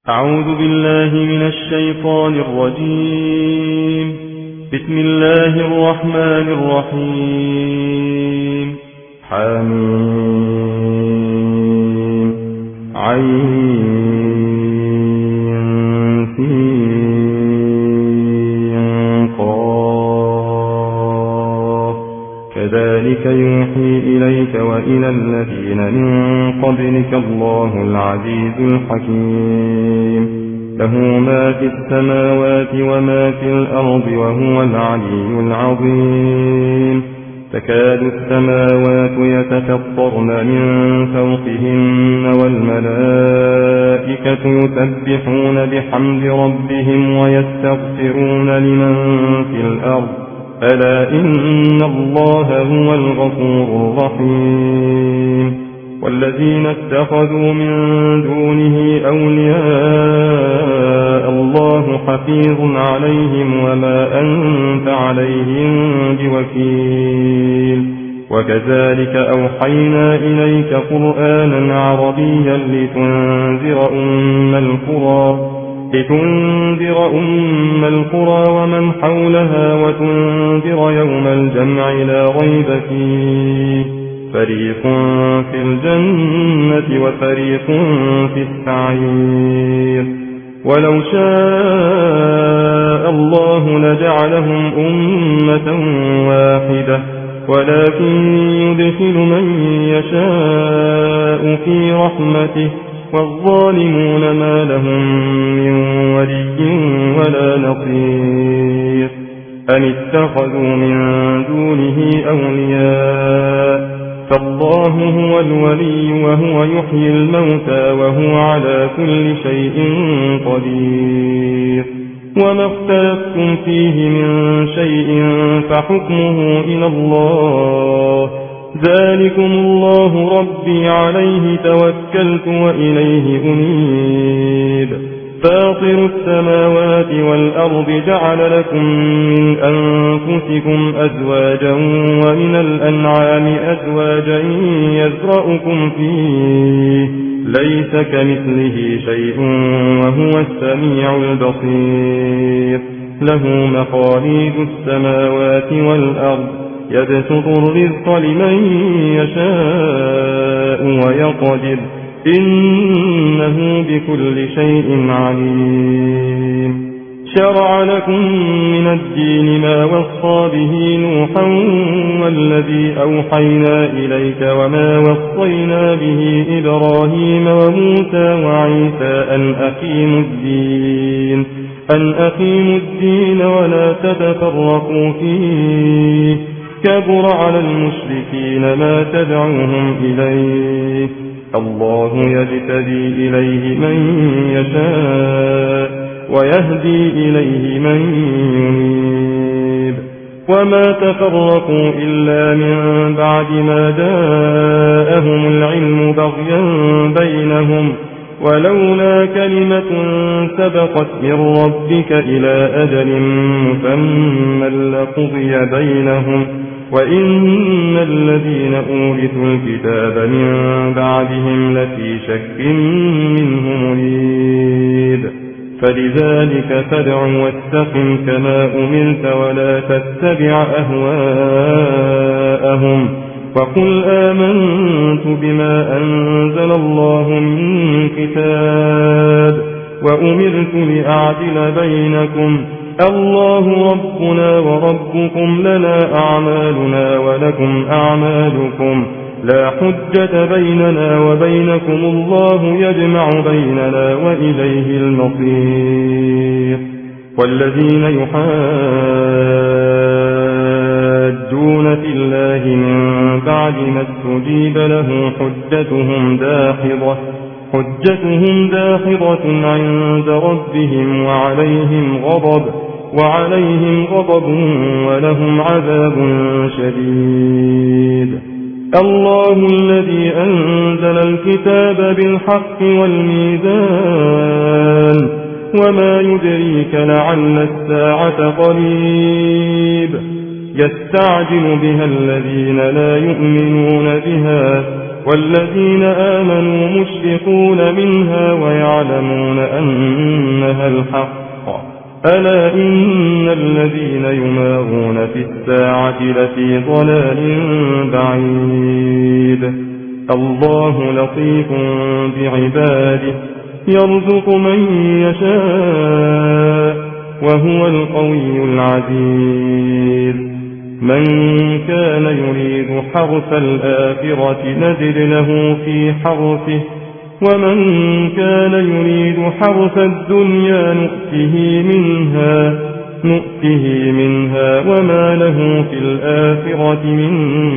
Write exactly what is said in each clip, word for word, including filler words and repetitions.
أعوذ بالله من الشيطان الرجيم. بسم الله الرحمن الرحيم. حميم عين سين قاف كذلك يوحي إليك وإلى الذين من قبلك الله العزيز الحكيم. له ما في السماوات وما في الأرض وهو العلي العظيم. تكاد السماوات يتفطرن من فوقهن والملائكة يسبحون بحمد ربهم ويستغفرون لمن في الأرض ألا إن الله هو الغفور الرحيم. والذين اتخذوا من دونه أولياء الله حفيظ عليهم وما أنت عليهم بوكيل. وكذلك أوحينا إليك قرآنا عربيا لتنذر أم القرى لتنذر أم القرى ومن حولها وتنذر يوم الجمع لا ريب فيه فريق في الجنة وفريق في السعير. ولو شاء الله لجعلهم أمة واحدة ولكن يدخل من يشاء في رحمته والظالمون ما لهم من ولي ولا نصير. أم اتخذوا من دونه أولياء فالله هو الولي وهو يحيي الموتى وهو على كل شيء قدير. وما اختلفتم فيه من شيء فحكمه إلى الله ذلكم الله ربي عليه توكلت وإليه أنيب. فاطر السماوات والأرض جعل لكم من أنفسكم أزواجا ومن الأنعام أزواجا يزرأكم فيه ليس كمثله شيء وهو السميع البصير. له مقاليد السماوات والأرض يبسط الرزق لمن يشاء ويقدر إنه بكل شيء عليم. شرع لكم من الدين ما وصى به نوحا والذي أوحينا إليك وما وصينا به إبراهيم وموسى وعيسى أن أقيموا الدين أن أقيموا الدين ولا تتفرقوا فيه كبر على المشركين ما تدعوهم إليه. الله يجتبي إليه من يشاء ويهدي إليه من ينيب. وما تفرقوا إلا من بعد ما جاءهم العلم بغيا بينهم ولولا كلمة سبقت من ربك إلى أجل مسمى لقضي بينهم وإن الذين أورثوا الكتاب من بعدهم لفي شك منه مريب. فلذلك فادع واستقم كما أمرت ولا تتبع أهواءهم وقل آمنت بما أنزل الله من كتاب وأمرت لأعدل بينكم الله ربنا وربكم لنا أعمالنا ولكم أعمالكم لا حجة بيننا وبينكم الله يجمع بيننا وإليه المصير. والذين يحاجون في الله من بعد ما استجيب له حجتهم داحضة حجتهم داحضة عند ربهم وعليهم غضب وعليهم غضب ولهم عذاب شديد. الله الذي أنزل الكتاب بالحق والميزان وما يدريك لعل الساعة قريب. يستعجل بها الذين لا يؤمنون بها والذين آمنوا مشفقون منها ويعلمون أنها الحق ألا إن الذين يمارون في الساعة لفي ضلال بعيد الله لطيف بعباده يرزق من يشاء وهو القوي العزيز من كان يريد حرث الآخرة نزد له في حرثه ومن كان يريد حرث الدنيا نؤته منها نؤته منها وما له في الآخرة من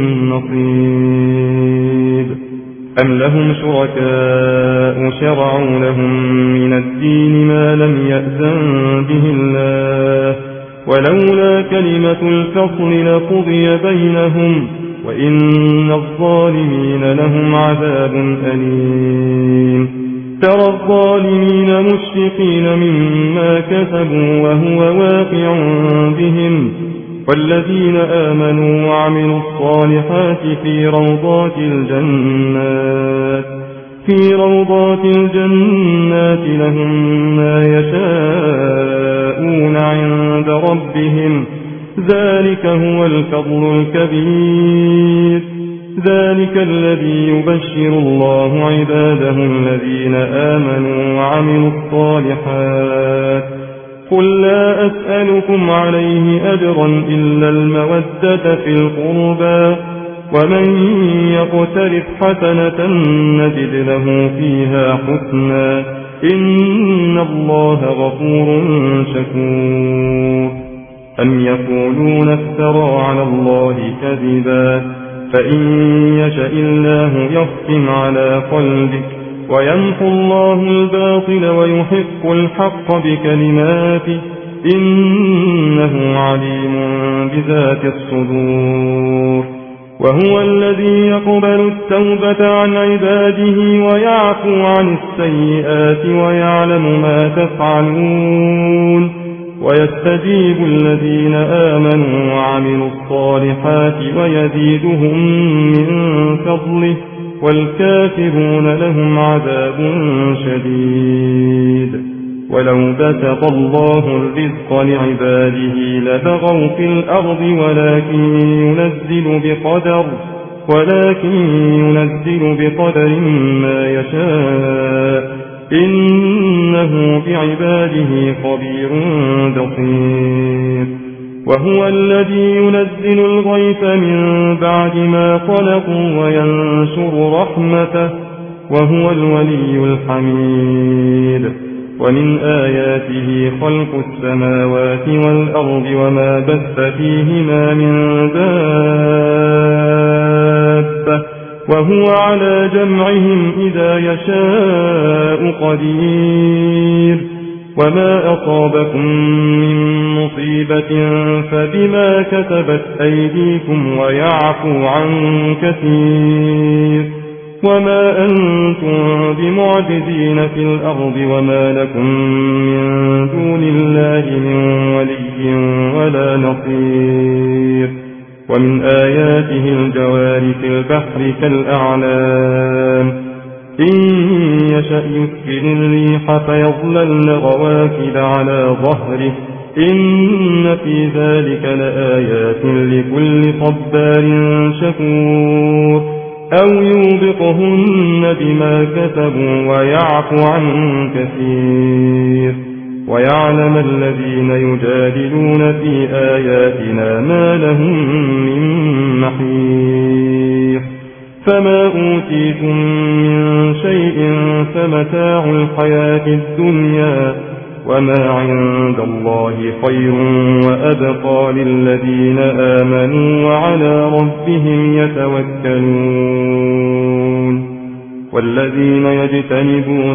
نصيب أم لهم شركاء شرعوا لهم من الدين ما لم يأذن به الله ولولا كلمة الفصل لقضي بينهم وإن الظالمين لهم عذاب أليم ترى الظالمين مشفقين مما كسبوا وهو واقع بهم والذين آمنوا وعملوا الصالحات في روضات الجنات في روضات الجنات لهم ما يشاءون عند ربهم ذلك هو الفضل الكبير ذلك الذي يبشر الله عباده الذين آمنوا وعملوا الصالحات قل لا أسألكم عليه أجرا إلا المودة في القربى ومن يقترف حسنة نجد له فيها حسنا إن الله غفور شكور أم يقولون افترى على الله كذبا فإن يشاء الله يختم على قلبك ويمحو الله الباطل ويحق الحق بكلماته إنه عليم بذات الصدور وهو الذي يقبل التوبة عن عباده ويعفو عن السيئات ويعلم ما تفعلون ويستجيب الذين آمنوا وعملوا الصالحات ويزيدهم من فضله والكافرون لهم عذاب شديد ولو بسط الله الرزق لعباده لبغوا في الأرض ولكن ينزل بقدر ولكن ينزل بقدر ما يشاء إنه بعباده خبير بصير وهو الذي ينزل الغيث من بعد ما قنطوا وينشر رحمته وهو الولي الحميد ومن آياته خلق السماوات والأرض وما بث فيهما من دابة وهو على جمعهم إذا يشاء قدير وما أصابكم من مصيبة فبما كسبت أيديكم ويعفو عن كثير وما أنتم بمعجزين في الأرض وما لكم من دون الله من ولي ولا نصير ومن آياته الجوار في البحر كالأعلام إن يشأ يسكن الريح فيظللن رواكد على ظهره إن في ذلك لآيات لكل صبار شكور أو يوبقهن بما كسبوا ويعفو عن كثير ويعلم الذين يجادلون في آياتنا ما لهم من محيص فما أوتيتم من شيء فمتاع الحياة الدنيا وما عند الله خير وأبقى للذين آمنوا وعلى ربهم يتوكلون والذين يجتنبون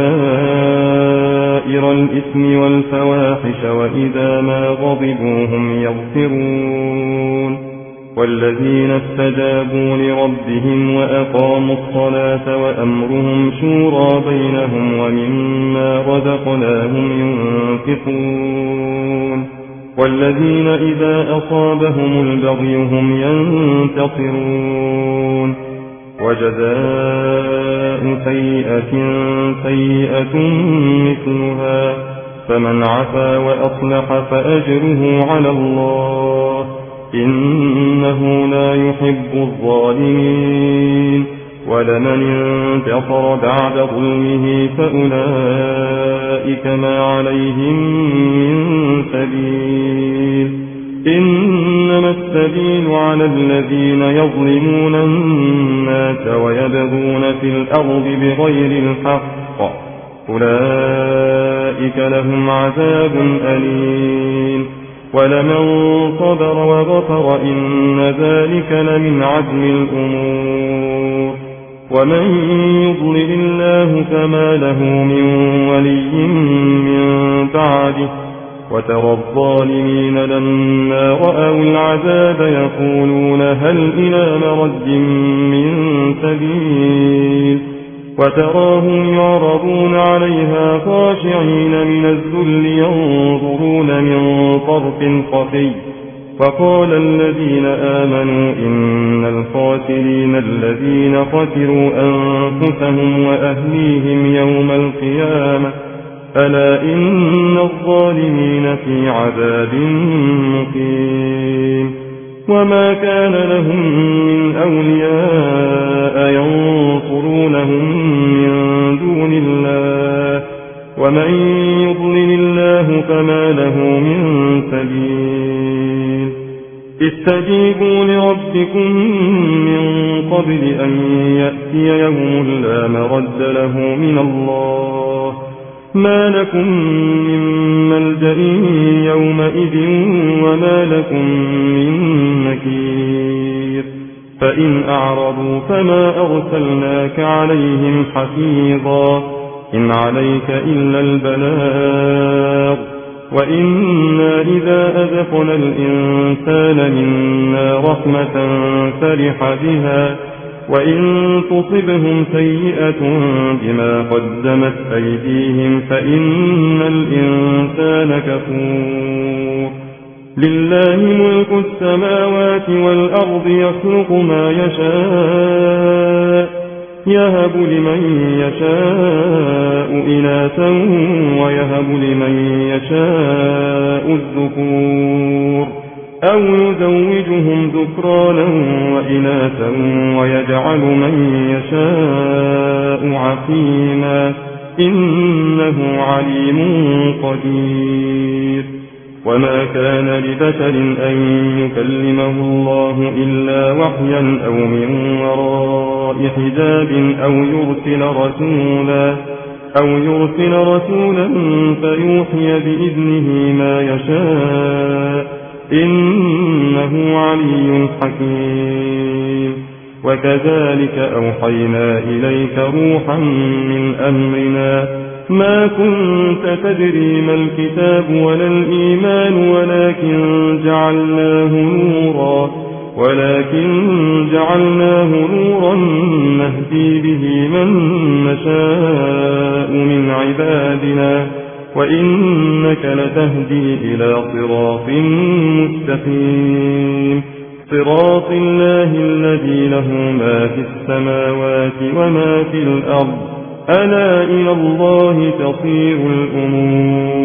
كبائر الإثم والفواحش وإذا ما غضبوا هم يغفرون والذين استجابوا لربهم وأقاموا الصلاة وأمرهم شورى بينهم ومما رزقناهم ينفقون والذين إذا أصابهم البغي هم ينتصرون وجزاء سيئة سيئة مثلها، فمن عفا وأصلح فأجره على الله، إنه لا يحب الظالمين. ولمن انتصر بعد ظلمه فأولئك ما عليهم من سبيل، إنما السبيل على الذين يظلمون الناس ويبغون في الأرض بغير الحق، أولئك لهم عذاب أليم. ولمن صبر وغفر إن ذلك لمن عزم الأمور. ومن يضلل الله فما له من ولي من بعده، وترى الظالمين لما رأوا العذاب يقولون هل إلى مرد من سبيل، وتراهم يعرضون عليها خاشعين من الذل ينظرون من طرف خفي. فقال الذين آمنوا إن الخاسرين الذين خسروا أنفسهم وأهليهم يوم القيامة، ألا إن الظالمين في عذاب مقيم. وما كان لهم من أولياء ينصرونهم من دون الله، ومن يضلل الله فما له من سبيل. استجيبوا لربكم من قبل أن يأتي يوم لا مرد له من الله، ما لكم من ملجأ يومئذ وما لكم من نكير. فإن أعرضوا فما أرسلناك عليهم حفيظا، إن عليك إلا البلاغ، وإنا إذا أذقنا الإنسان منا رحمة فرح بها، وإن تصبهم سيئة بما قدمت أيديهم فإن الإنسان كفور. لله ملك السماوات والأرض يخلق ما يشاء، يهب لمن يشاء إناثا ويهب لمن يشاء الذكور، أو يزوجهم ذكرانا وإناثا ويجعل من يشاء عقيما، إنه عليم قدير. وما كان لبشر أن يكلمه الله إلا وحيا أو من وراء حجاب أو يرسل رسولا أو يرسل رسولا فيوحي بإذنه ما يشاء، إنه علي حكيم. وكذلك أوحينا إليك روحا من أمرنا، ما كنت تدري ما الكتاب ولا الإيمان ولكن جعلناه نورا ولكن جعلناه نورا نهدي به من نشاء من عبادنا، وإنك لتهدي إلى صراط مستقيم، صراط الله الذي له ما في السماوات وما في الأرض، ألا إلى الله تصير الأمور.